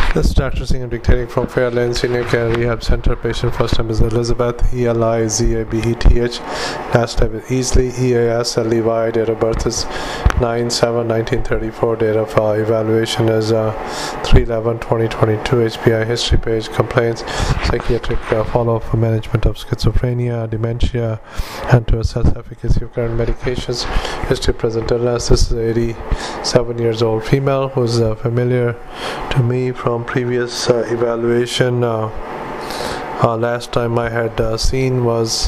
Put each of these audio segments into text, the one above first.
This is Dr. Singh. I'm dictating from Fairlane Senior Care Rehab Center. Patient first name is Elizabeth, Elizabeth. Last name is Easley, Easly. Date of birth is 9/7/1934. Date of evaluation is 3/11/2022. HPI history page, complaints, psychiatric follow-up for management of schizophrenia, dementia, and to assess efficacy of current medications. History of present illness. This is 87 years old female who is familiar to me from previous evaluation. Last time I had seen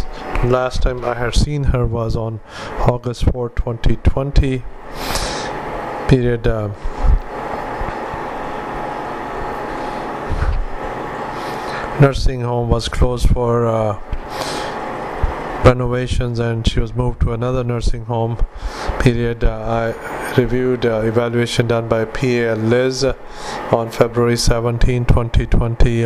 her was on August 4, 2020. Period. Nursing home was closed for renovations, and she was moved to another nursing home. Period. I reviewed evaluation done by PA Liz on February 17, 2020.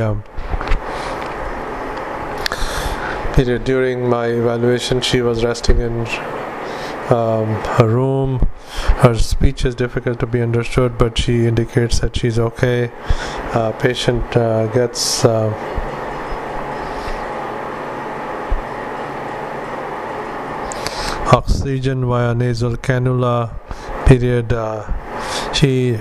Period. During my evaluation, she was resting in her room. Her speech is difficult to be understood, but she indicates that she's okay. Patient gets oxygen via nasal cannula. Period. She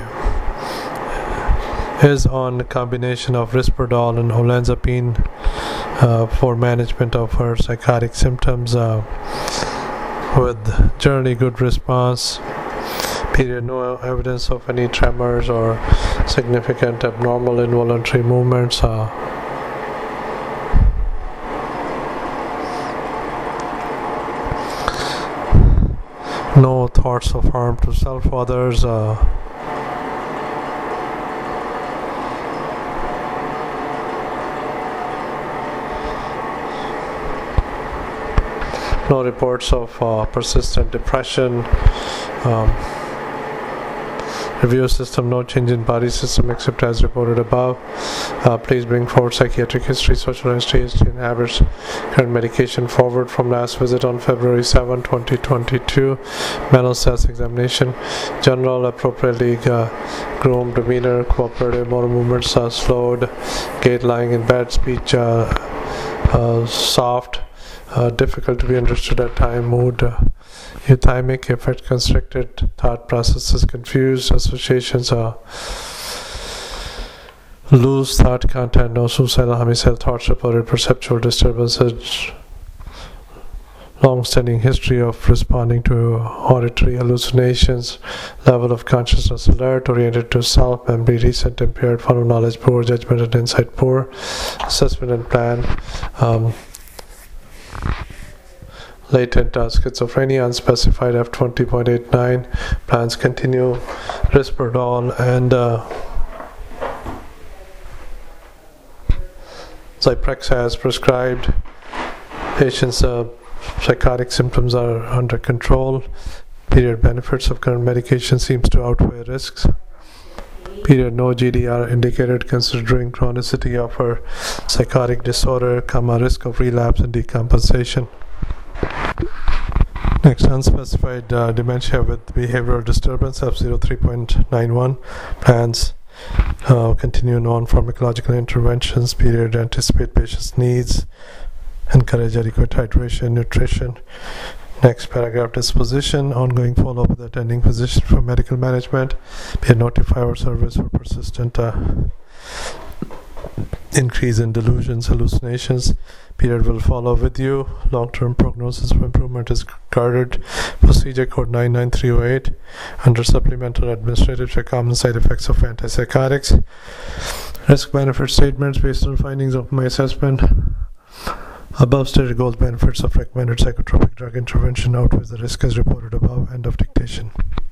is on a combination of Risperdal and olanzapine for management of her psychotic symptoms, with generally good response. Period. No evidence of any tremors or significant abnormal involuntary movements. No thoughts of harm to self or others. No reports of persistent depression. Review system, no change in body system except as reported above. Please bring forward psychiatric history, social history, and habits. Current medication forward from last visit on February 7, 2022. Mental status examination. General appropriately groomed demeanor, cooperative motor movements slowed, gait lying in bed, speech soft, difficult to be understood at time, mood euthymic, effect constricted, thought processes confused, associations loose, thought content, no suicidal, homicidal thoughts reported, perceptual disturbances, long-standing history of responding to auditory hallucinations, level of consciousness alert, oriented to self, memory recent, impaired, follow knowledge poor, judgment and insight poor, assessment and plan, latent schizophrenia, unspecified F20.89, plans continue, Risperdal and Zyprexa as prescribed. Patient's psychotic symptoms are under control. Period. Benefits of current medication seems to outweigh risks. Period. No GDR indicated considering chronicity of her psychotic disorder, risk of relapse and decompensation. Next, unspecified dementia with behavioral disturbance, F03.91, plans continue non-pharmacological interventions. Period. Anticipate patient's needs, encourage adequate hydration, nutrition. Next paragraph, disposition, ongoing follow-up with attending physician for medical management. Period. Notify our service for persistent increase in delusions, hallucinations. Period. Will follow with you. Long-term prognosis for improvement is guarded. Procedure code 99308 under supplemental administrative check, common side effects of antipsychotics. Risk benefit statements based on findings of my assessment. Above stated goals benefits of recommended psychotropic drug intervention outweighs the risk as reported above. End of dictation.